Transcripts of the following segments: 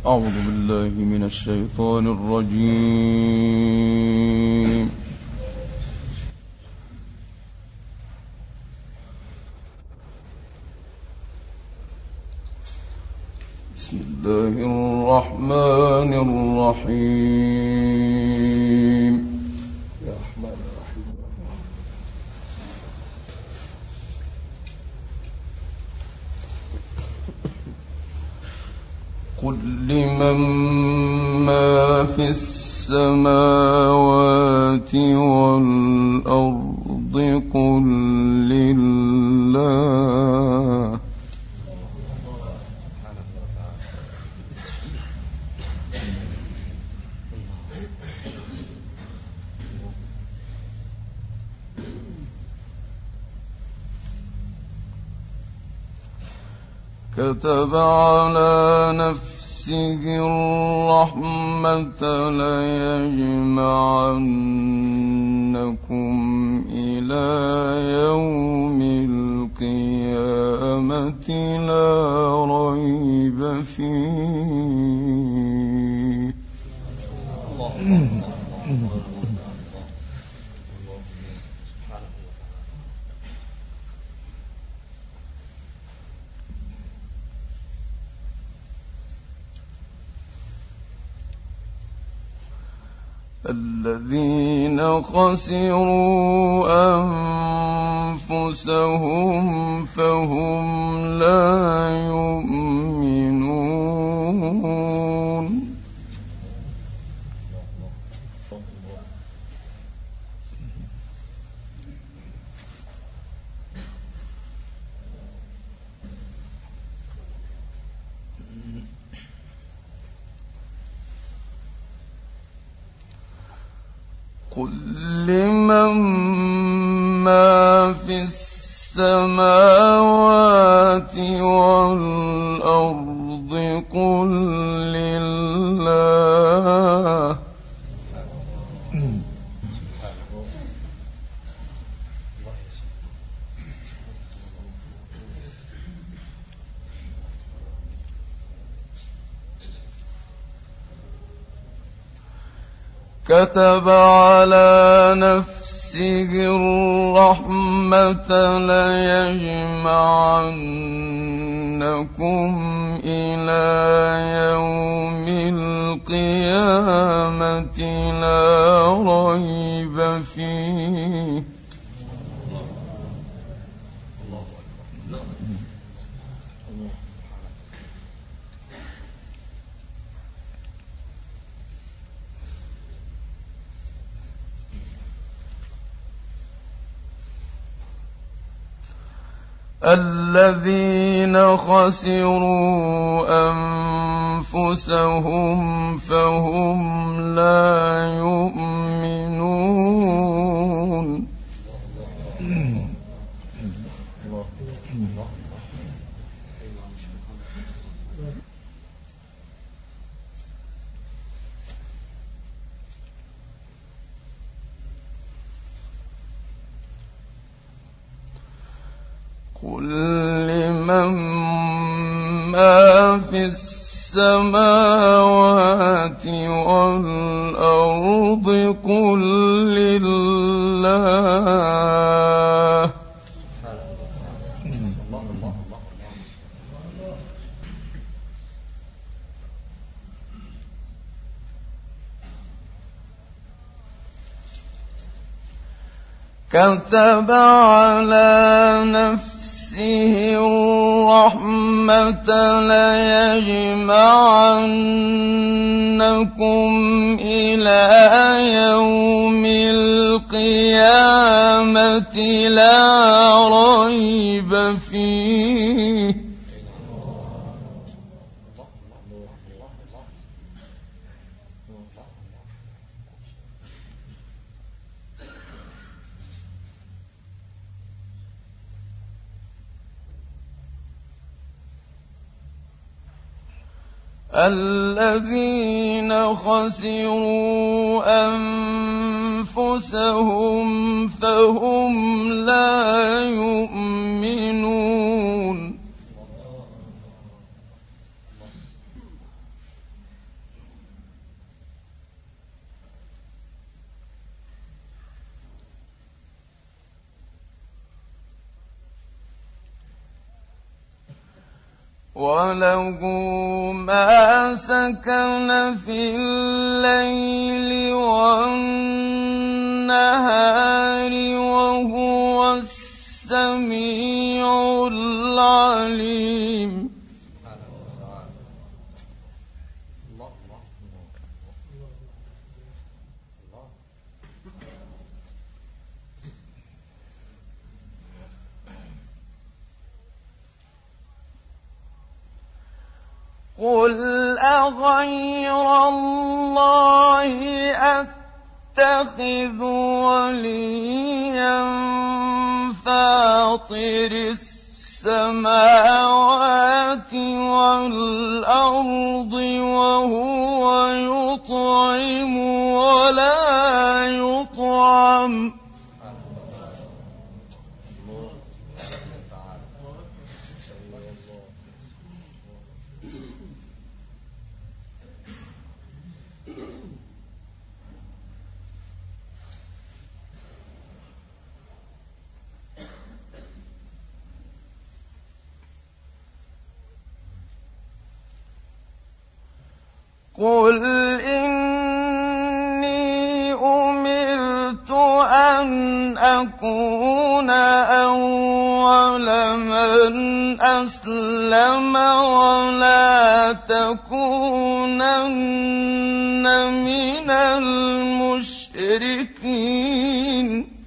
أعوذ بالله من الشيطان الرجيم. بسم الله الرحمن الرحيم. قل لمن ما في السماوات والأرض قل لله. كتب على نفسه الرحمة ليجمعنكم إلى يوم القيامة لا ريب فيه. الذين خسروا أنفسهم فهم لا يؤمنون. قل لمن ما في السماوات والأرض قل لله. كتب على نفسه الرحمة ليجمعنكم إلى يوم القيامة لا ريب فيه. الذين خسروا أنفسهم فهم لا يؤمنون. قل لمن ما في السماوات والأرض قل لله. كتب على نفسه الرحمة ليجمعنكم إلى يوم القيامة لا ريب فيه. الذين خسروا أنفسهم فهم لا يؤمنون. وله ما سكن في الليل والنهار وهو السميع العليم. قل أغير الله أتخذ وليا فاطر السماوات والأرض وهو يطعم ولا يطعم قل إني أمرت أن أكون أول من أسلم ولا تكونن من المشركين.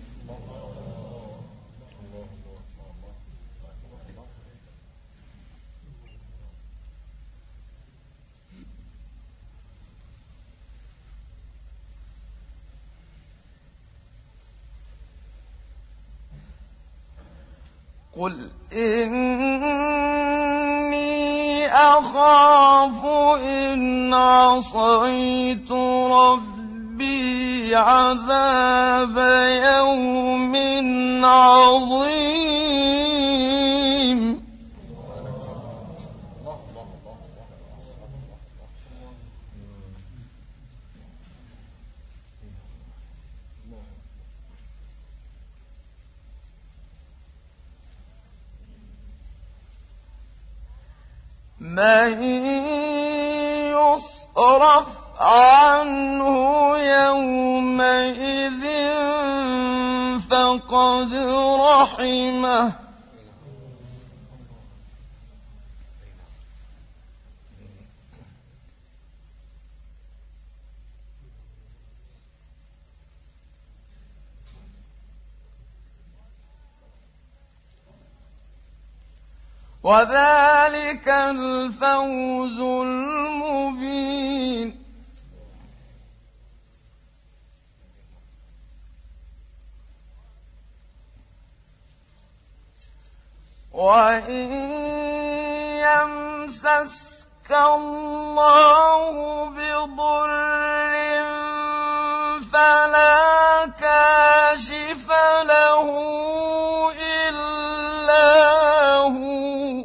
قل إني أخاف إن عصيت ربي عذاب يوم عظيم. من يصرف عنه يومئذ فقد رحمه وذلك الفوز المبين. وإن يمسسك الله بضر فلا كاشف له إلا هو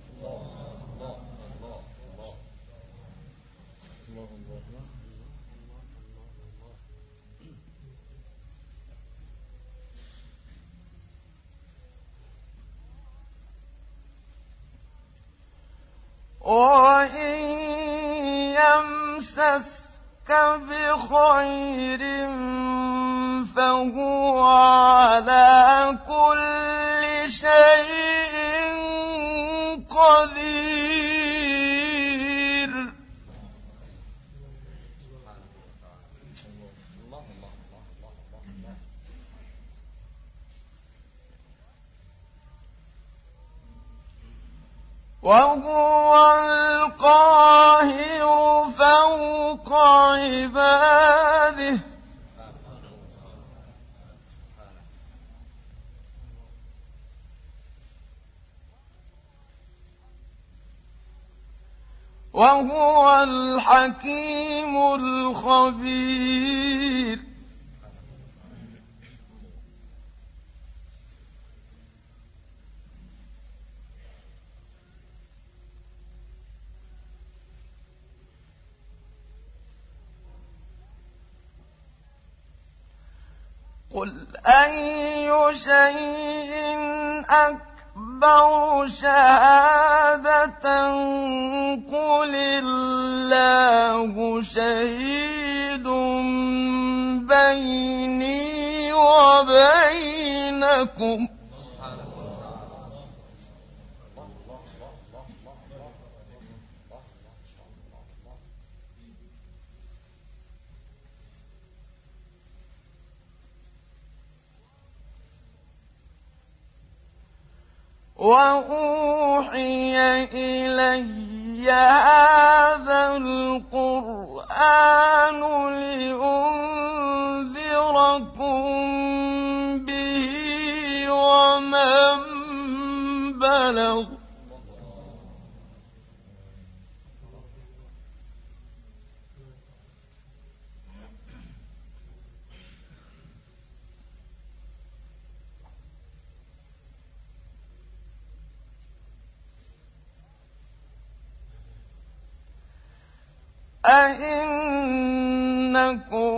وإن يمسسك بخير فهو على كل شيء قدير. وهو القاهر فوق عباده وهو الحكيم الخبير. قل أي شيء أكبر شهادة شهيد بيني وبينكم وأوحي إلي هذا القرآن لأنذركم به ومن بلغ أئنكم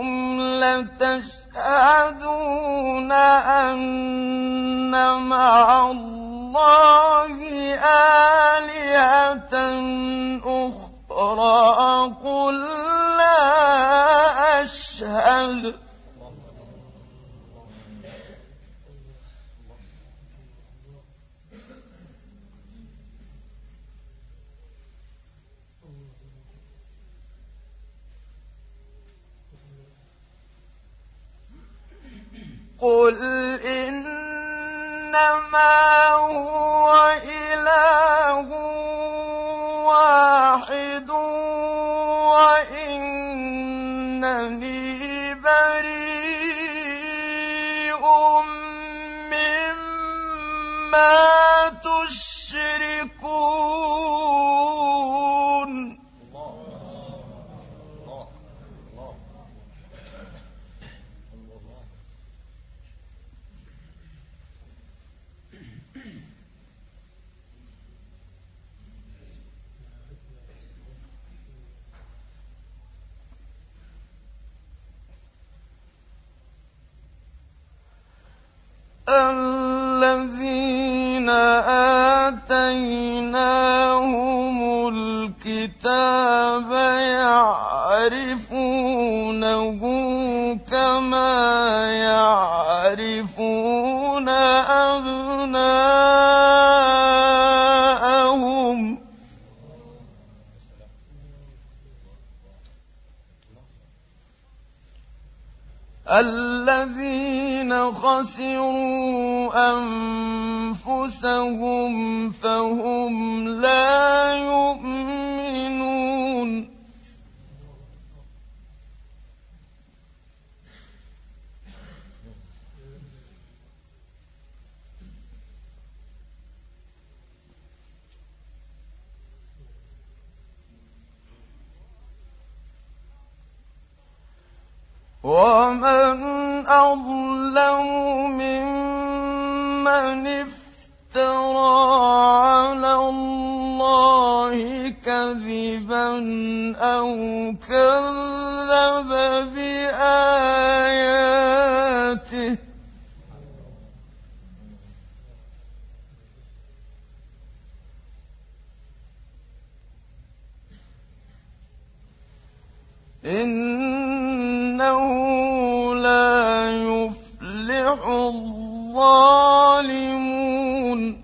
لتشهدون أن مع الله آلهة أخرى قل لا أشهد قل إنما هو إله واحد وإنني بريء مما تشركون الذين آتيناهم الكتاب يعرفونه كما يعرفون أبناءهم الذين خسروا أنفسهم فهم لا يؤمنون ومن أظلم ممن افترى على الله كذبا أو كذب بآياته إنه لا يفلح الظالمون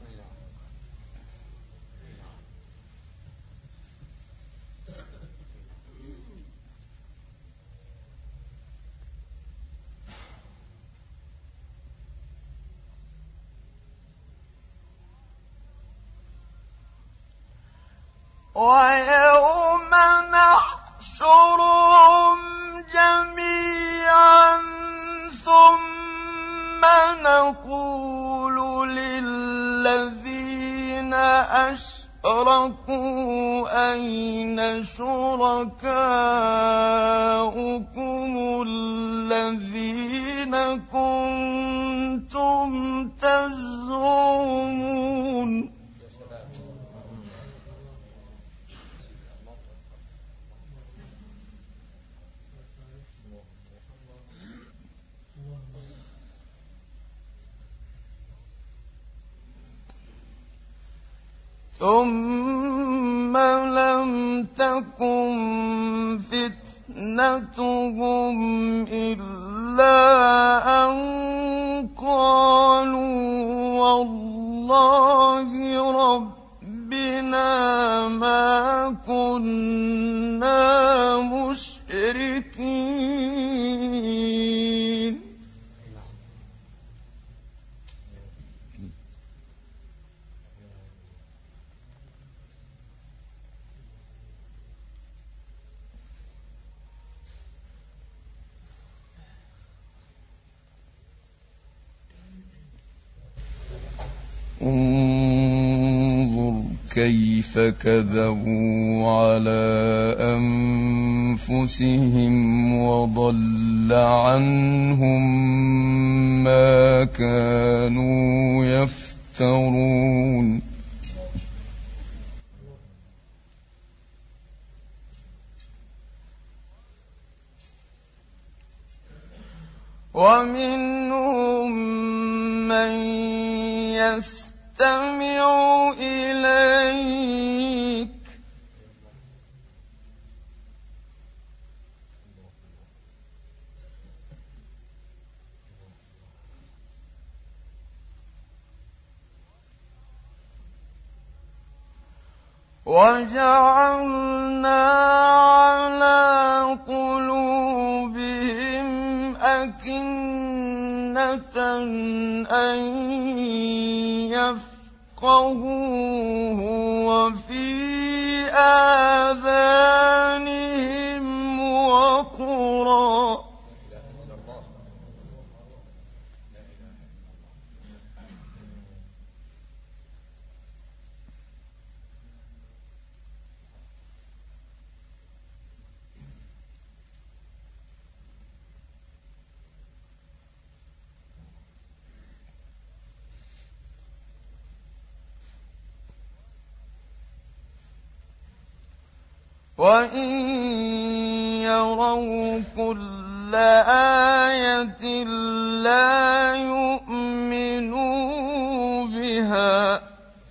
ويوم نحشرهم جميعا ثم نقول للذين أشركوا أين شركاؤكم الذين كنتم تزعمون ثم ثم لم تكن فتنتهم إلا أن قالوا والله ربنا ما كنا مشركين. انظر كيف كذبوا على أنفسهم وضل عنهم ما كانوا يفترون. ومنهم من يستمع إليك وجعلنا على قلوبهم أكنة أن يفقهوه وفي آذانهم وقرا وإن يروا كل آية لا يؤمنوا بها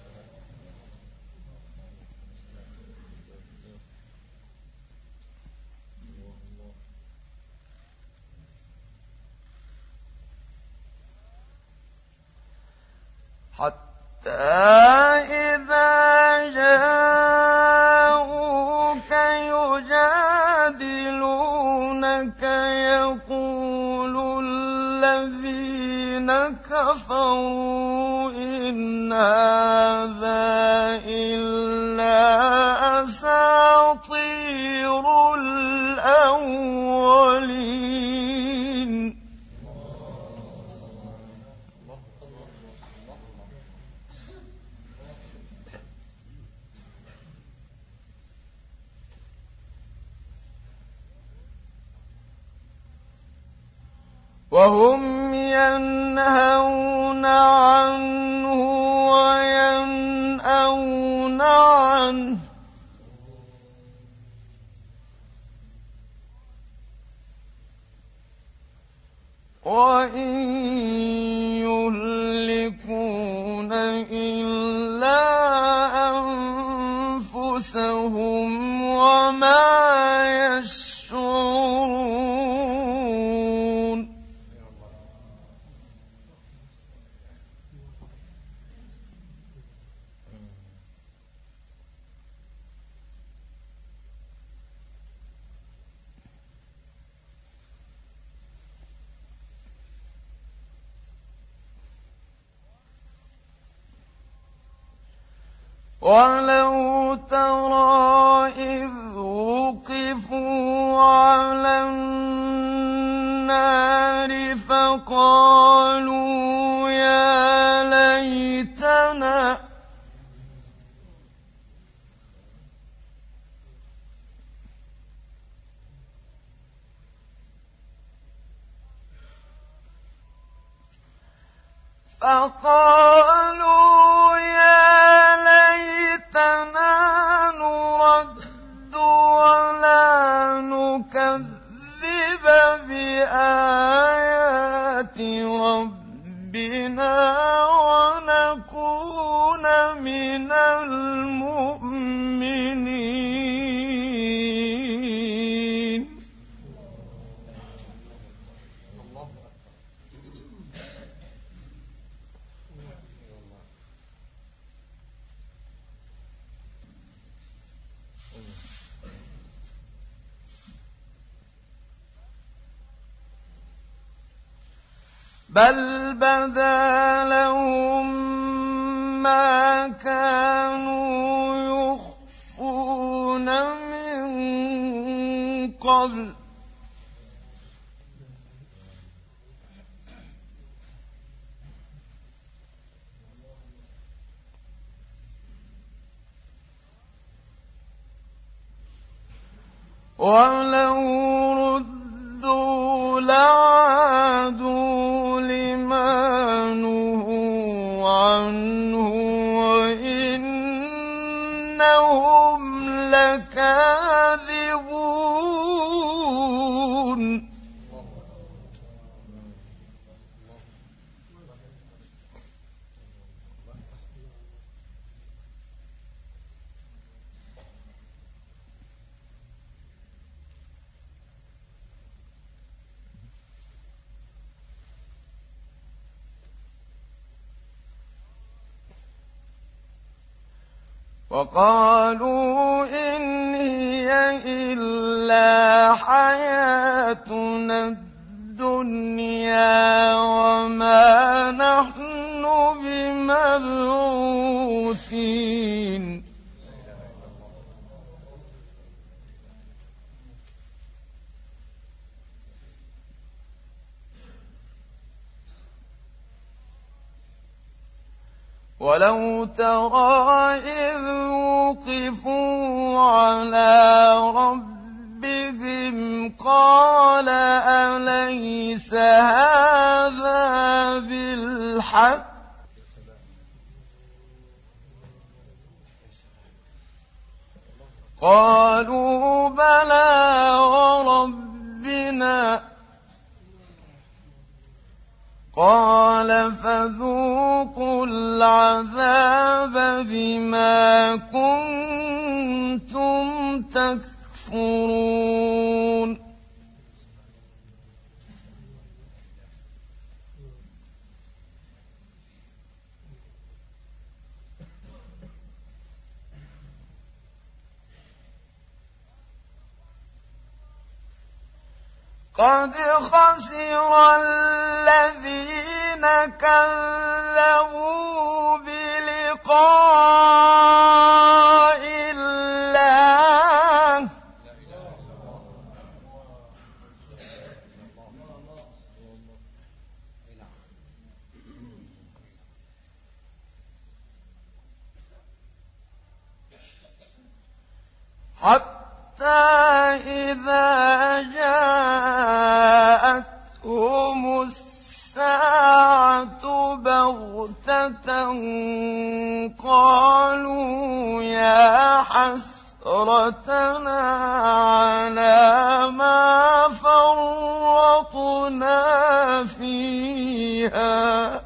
حتى إذا جاءوك يجادلونك يقول الذين كفروا إن هذا إلا أساطير الأولين. وهم ينهون عنه وينأون عنه وإن يهلكون إلا أنفسهم وما يشعرون. ولو ترى إذ وقفوا على النار فقالوا يا ليتنا نرد ولا نكذب بآيات ربنا ونكون من المؤمنين. بل بدا لهم ما كانوا يخفون من قبل ولو ردوا لعادوا لما نهوا عنه وإنهم لكاذبون وقالوا إن هي إلا حياتنا الدنيا وما نحن بمبعوثين ولو ترى إذ وقفوا على ربهم قال أليس هذا بالحق قالوا بلى وربنا قال فذوقوا العذاب بما كنتم تكفرون قد خسر الذين كذبوا بلقاء الله حتى إذا جاءتهم الساعة بغتة قالوا يا حسرتنا على ما فرطنا فيها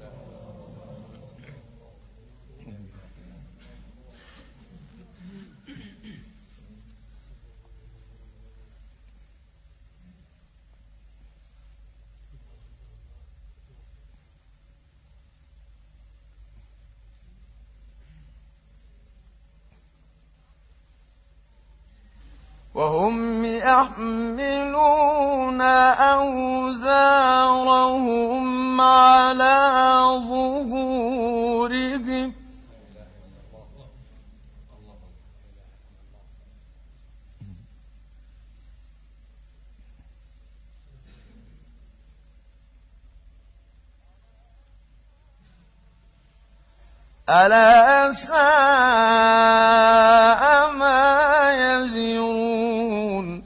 وهم يحملون أوزارهم على ظهورهم ألا ساء ما يزرون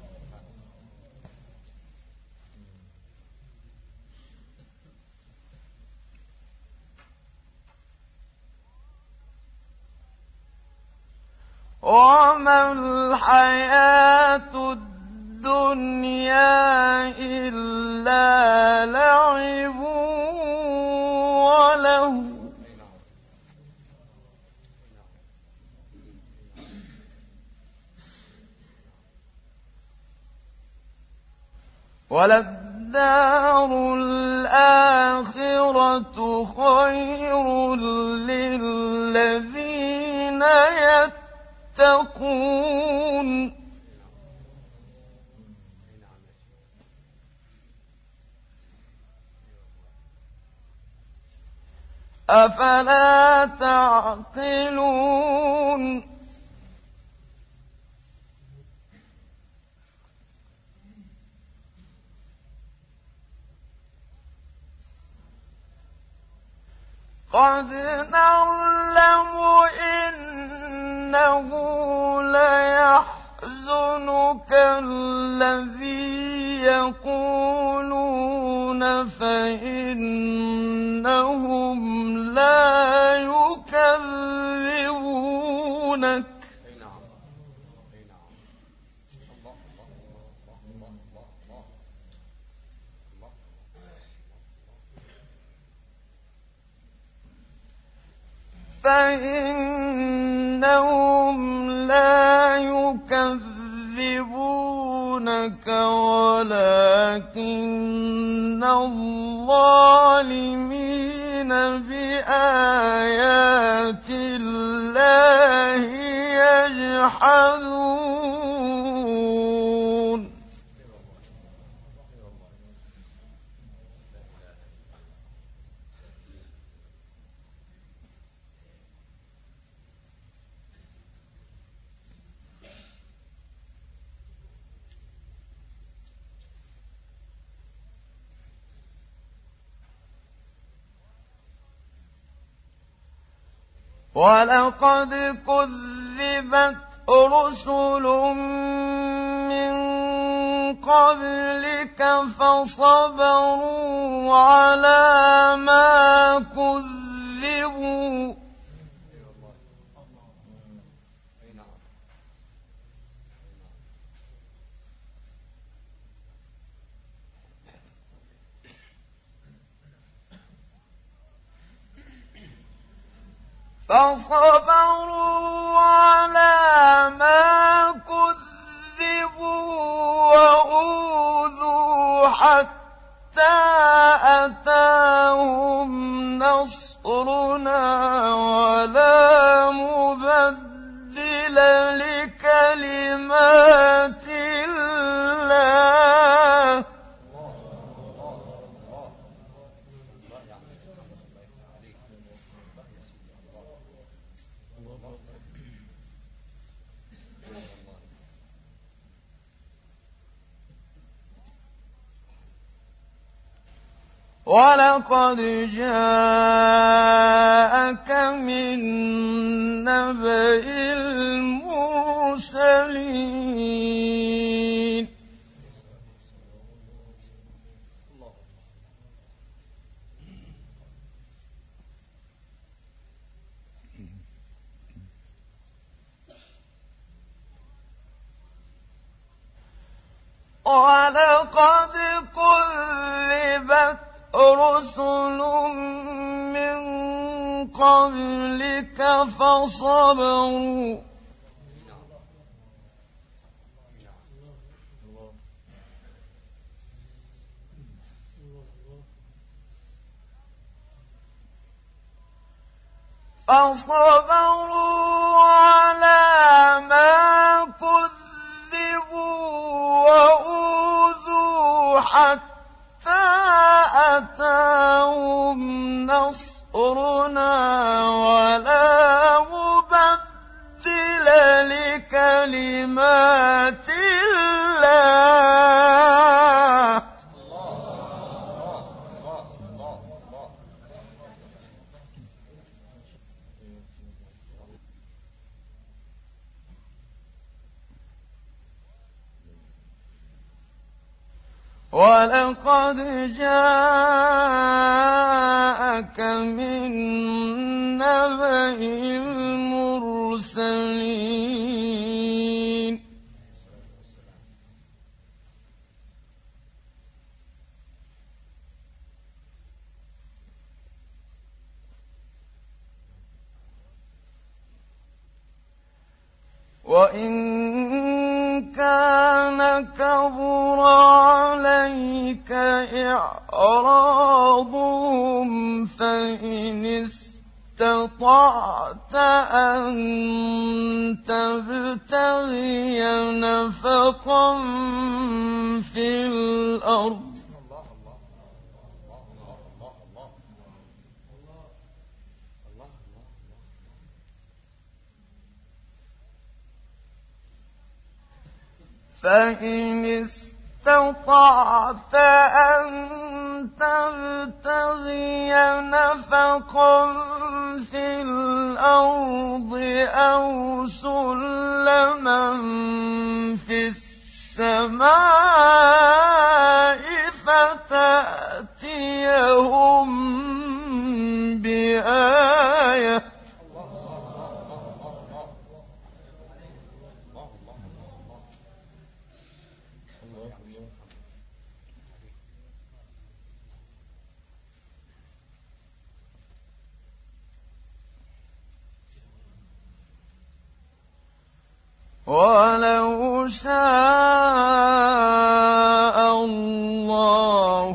وما الحياة الدنيا إلا لعب ولهو وللدار الآخرة خير للذين يتقون أفلا تعقلون قد نعلم إنه ليحزنك الذي يقولون فإنهم لا يكذبونك فإنهم لا يكذبونك ولكن الظالمين بآيات الله يجحدون ولقد كذبت رسل من قبلك فصبروا على ما كذبوا وأوذوا حتى أتاهم نصرنا ولا مبدل لكلمات الله ولقد جاءك من نبأ المرسلين ولقد كذبت رسل من قبلك فصبروا على ما كذبوا وأوذوا حتى أتاهم نصرنا ولا مبدل لكلمات الله ولقد جاءك من نبأ المرسلين وإن كان كبر عليك إعراضهم فإن استطعت أن تبتغي نفقا في الأرض فإن استطعت أن تبتغي نفقا في الأرض أو سلما في السماء فتأتيهم بآية ولو شاء الله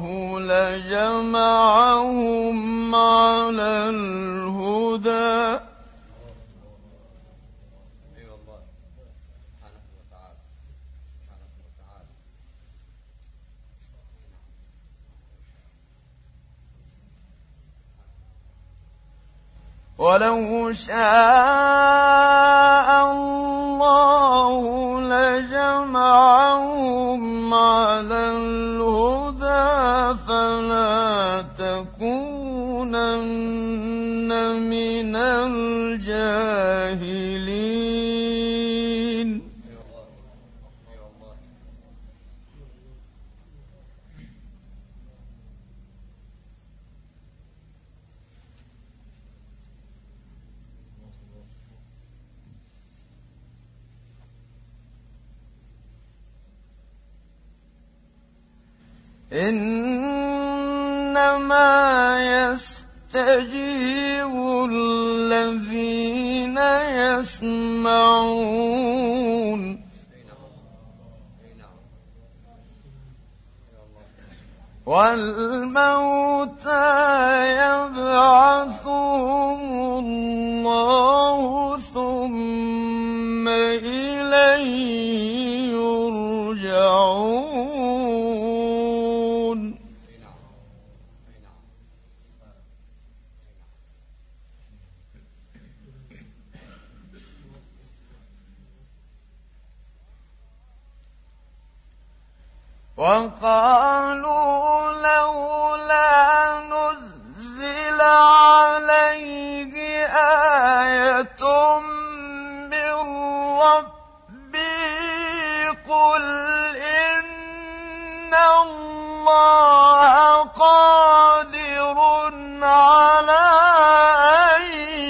لجمعهم على الهدى ولو شاء الله لجمعهم على الهدى فلا تكونن من الجاهلين إنما يستجيب الذين يسمعون والموتى يبعثهم الله ثم إليه يرجعون وقالوا لولا نزل عليه آية من ربه قل إن الله قادر على أن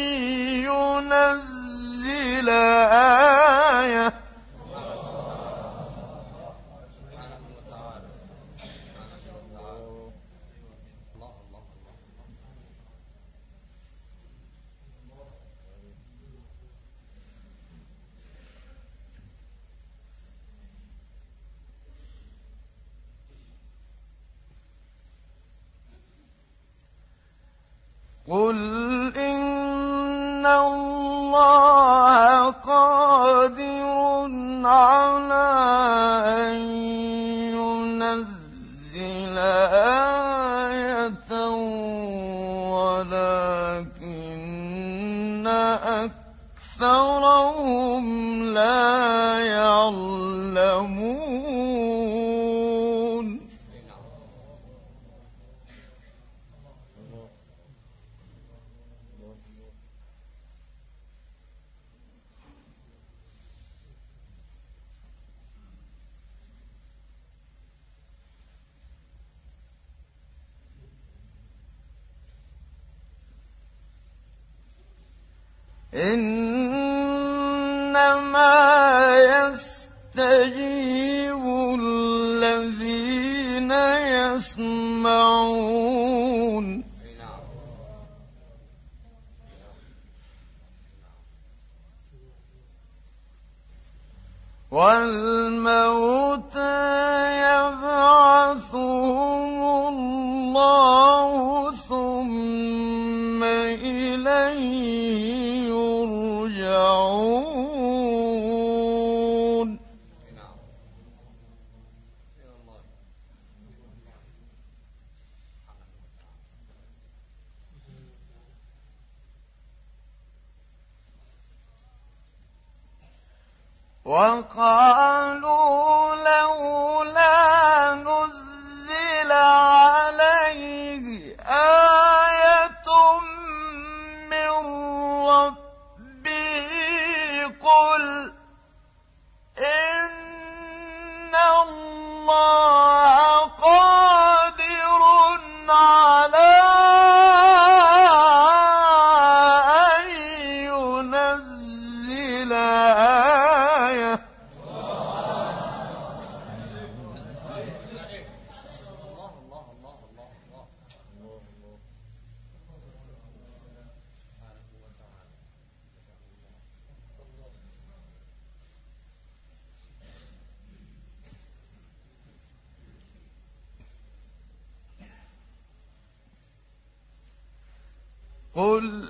ينزل آية قل إن الله قادر على أن ينزل آية ولكن أكثرهم لا يعلمون إنما يستجيب الذين يسمعون والموتى يبعثهم الله ثم إليه يرجعون وقالوا قل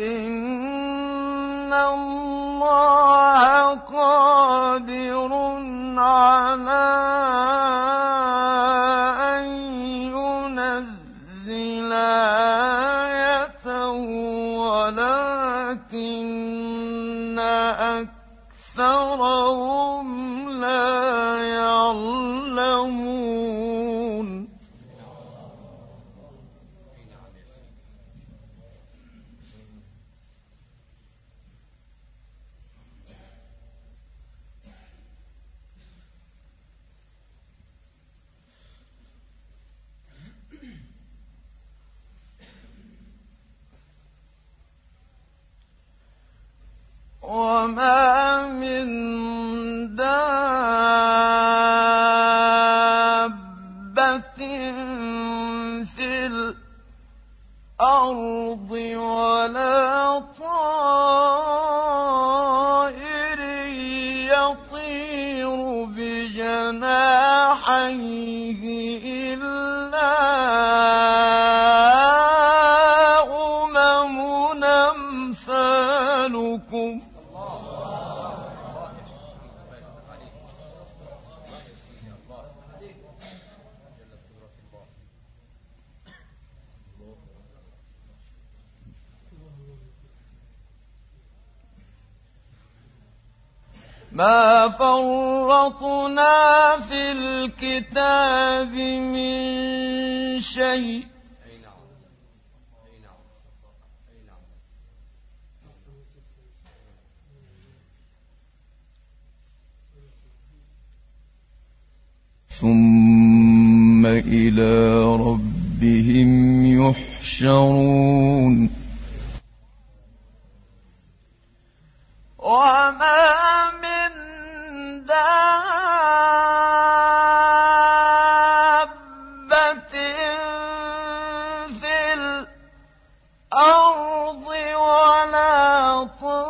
إن الله قادر على أن ينزل آية ولكن أكثرهم لا يعلمون. وما من دابة في الأرض ولا طائر يطير بجناحيه إلا أمم أمثالكم. ما فرطنا في الكتاب من شيء ثم إلى ربهم يحشرون. وما من دابة في الأرض ولا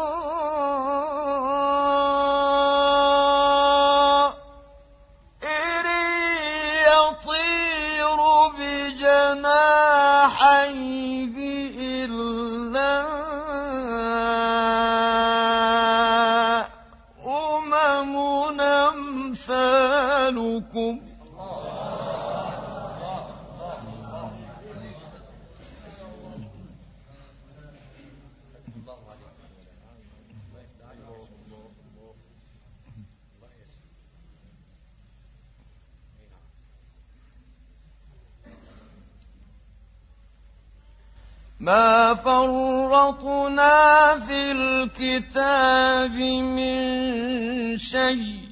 طائر يطير بجناحيه إلا أمم أمثالكم. ما فرطنا في الكتاب من شيء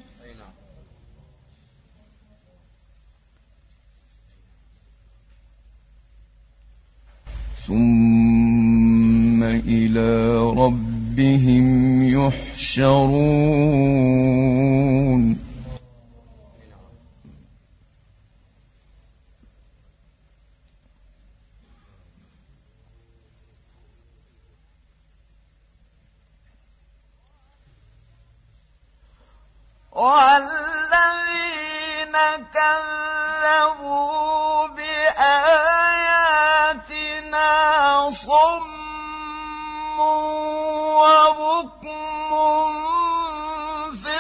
ثم إلى ربهم يحشرون. والذين كذبوا بآياتنا صم وبكم في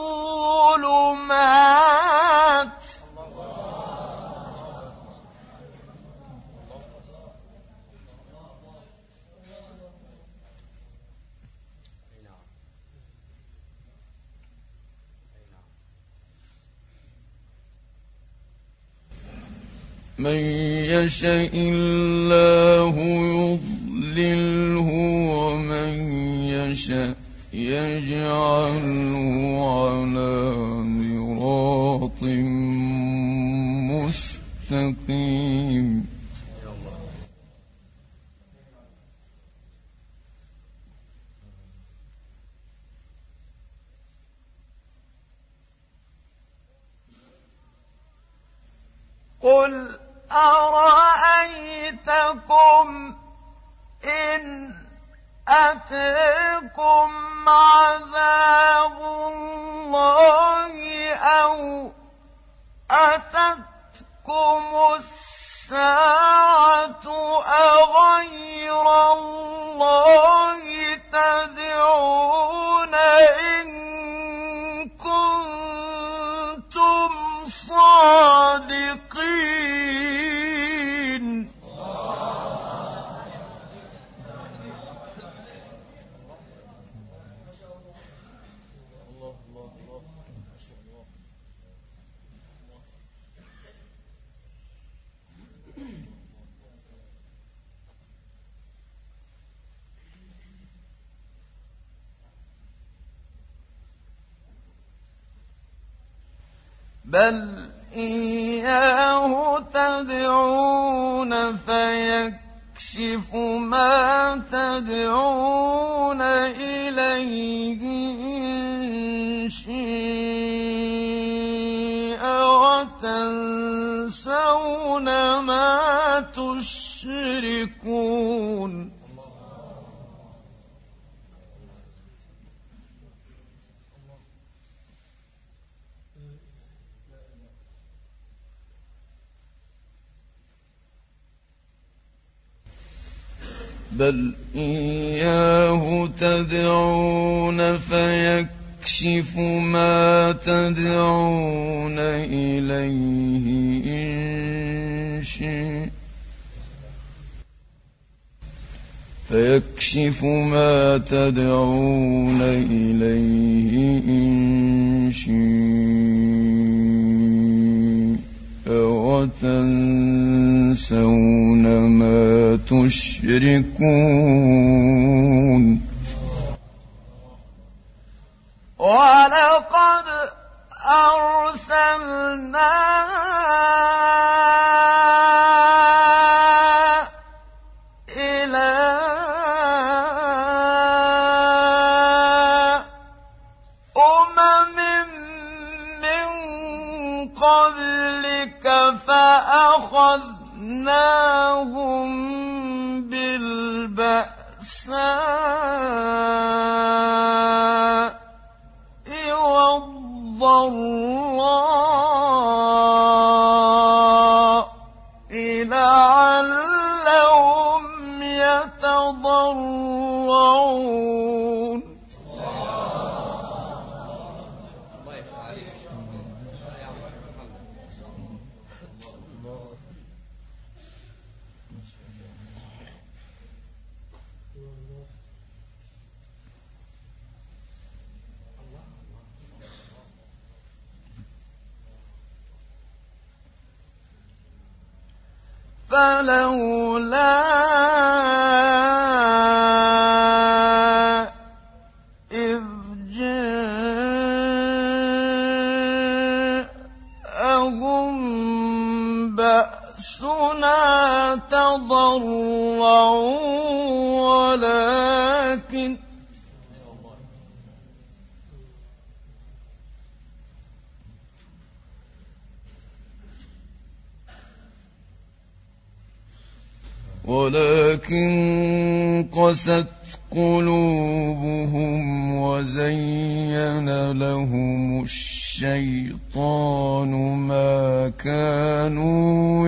الظلمات. من يشاء الله يضلله ومن يشاء يجعله على صراط مستقيم. قل أرأيتكم إن أتاكم عذاب الله أو أتتكم الساعة أغير الله بل إياه تدعون فيكشف ما تدعون إليه إن شاء وتنسون ما تشركون بل إياه تدعون فيكشف ما تدعون إليه إن شاء فيكشف ما تدعون إليه إن شاء وتنسون ما تشركون ولقد أرسلنا إلى من قبلك فأخذناهم بالبأساء والضراء لعلهم يتضرعون فلولا إذ جاءهم بأسنا تضرعوا ولكن قست قلوبهم وزين لهم الشيطان ما كانوا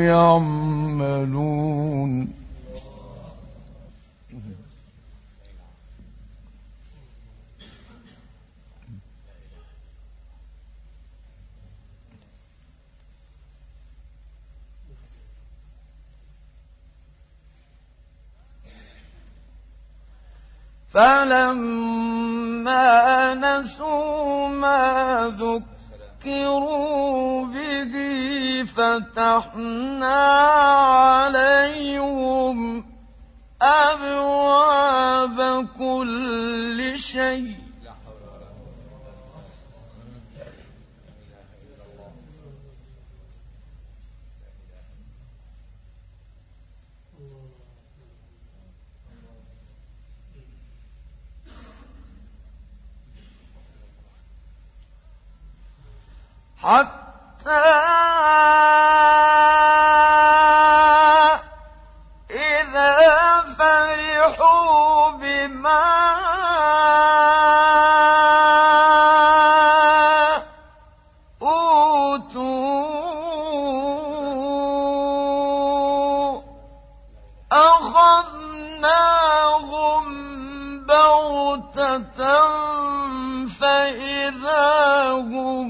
يعملون فلما نسوا ما ذكروا به فتحنا عليهم أبواب كل شيء حتى إذا فرحوا بما أوتوا أخذناهم بغتة فإذا هم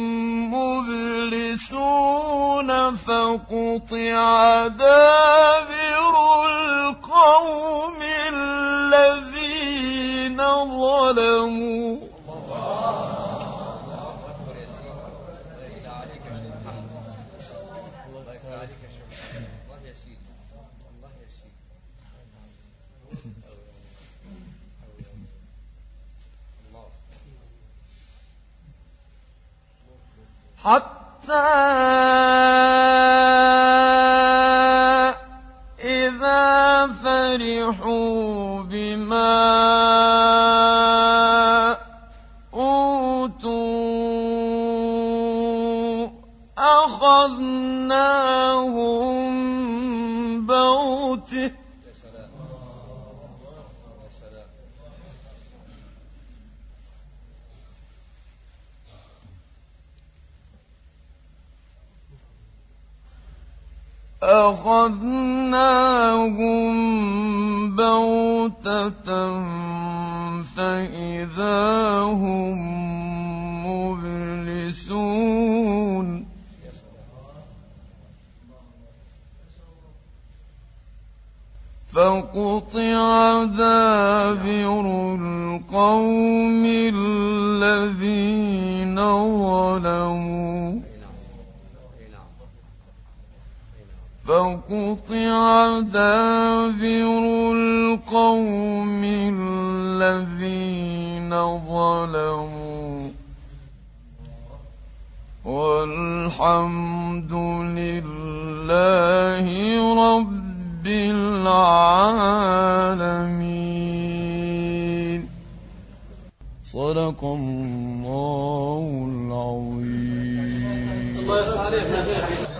مبلسون فقطع دابر القوم الذين ظلموا حتى إِذَا فَرِحُوا بِمَا أُوتُوا أَخَذْنَاهُم بَغْتَةً فَإِذَا هُم مُّبْلِسُونَ فَقُطِعَ دَابِرُ الْقَوْمِ الَّذِينَ ظَلَمُوا وَالْحَمْدُ لِلَّهِ رَبِّ الْعَالَمِينَ. صدق الله العظيم.